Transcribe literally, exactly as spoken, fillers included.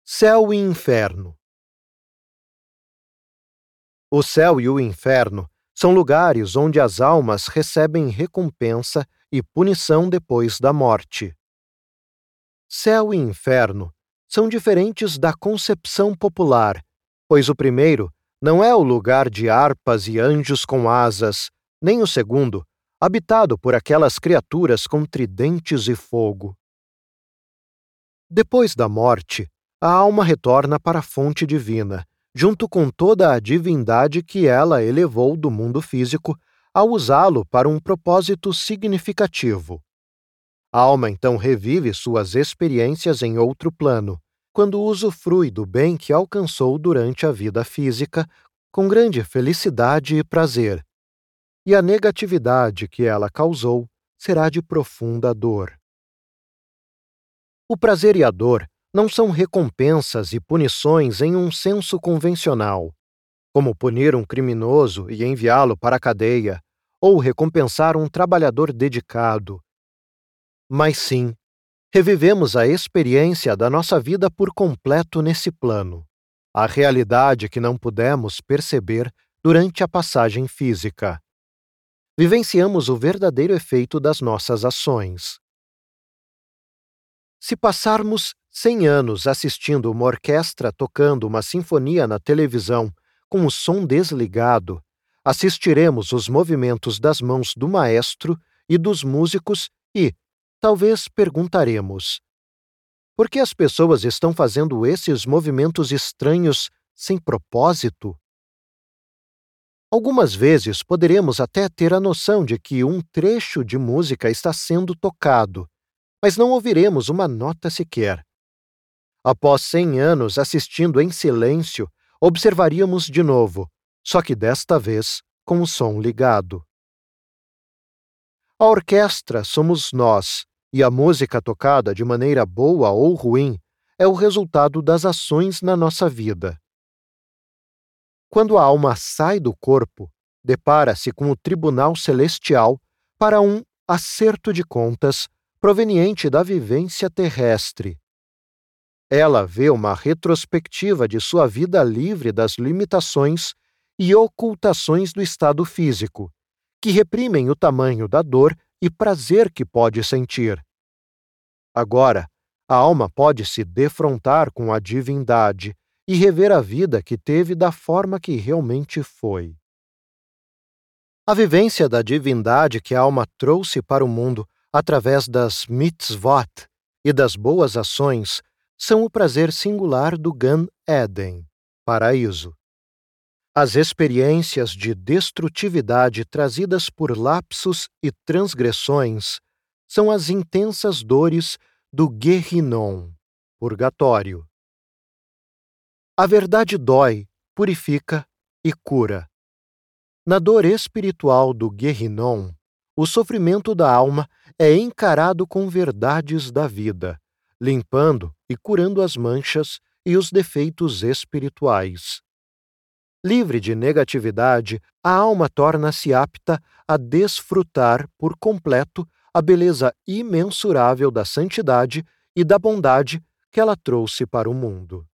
Céu e inferno. O céu e o inferno são lugares onde as almas recebem recompensa e punição depois da morte. Céu e inferno são diferentes da concepção popular, pois o primeiro não é o lugar de harpas e anjos com asas, nem o segundo, habitado por aquelas criaturas com tridentes e fogo. Depois da morte, a alma retorna para a fonte divina, junto com toda a divindade que ela elevou do mundo físico ao usá-lo para um propósito significativo. A alma então revive suas experiências em outro plano, quando usufrui do bem que alcançou durante a vida física, com grande felicidade e prazer. E a negatividade que ela causou será de profunda dor. O prazer e a dor não são recompensas e punições em um senso convencional, como punir um criminoso e enviá-lo para a cadeia, ou recompensar um trabalhador dedicado. Mas sim, revivemos a experiência da nossa vida por completo nesse plano, a realidade que não pudemos perceber durante a passagem física. Vivenciamos o verdadeiro efeito das nossas ações. Se passarmos cem anos assistindo uma orquestra tocando uma sinfonia na televisão com o som desligado, assistiremos os movimentos das mãos do maestro e dos músicos e, talvez, perguntaremos: por que as pessoas estão fazendo esses movimentos estranhos sem propósito? Algumas vezes poderemos até ter a noção de que um trecho de música está sendo tocado, mas não ouviremos uma nota sequer. Após cem anos assistindo em silêncio, observaríamos de novo, só que desta vez com o som ligado. A orquestra somos nós, e a música tocada de maneira boa ou ruim é o resultado das ações na nossa vida. Quando a alma sai do corpo, depara-se com o tribunal celestial para um acerto de contas proveniente da vivência terrestre. Ela vê uma retrospectiva de sua vida livre das limitações e ocultações do estado físico, que reprimem o tamanho da dor e prazer que pode sentir. Agora, a alma pode se defrontar com a divindade e rever a vida que teve da forma que realmente foi. A vivência da divindade que a alma trouxe para o mundo através das mitzvot e das boas ações são o prazer singular do Gan Eden, paraíso. As experiências de destrutividade trazidas por lapsos e transgressões são as intensas dores do Gehinnom, purgatório. A verdade dói, purifica e cura. Na dor espiritual do Gehinnom, o sofrimento da alma é encarado com verdades da vida, limpando e curando as manchas e os defeitos espirituais. Livre de negatividade, a alma torna-se apta a desfrutar por completo a beleza imensurável da santidade e da bondade que ela trouxe para o mundo.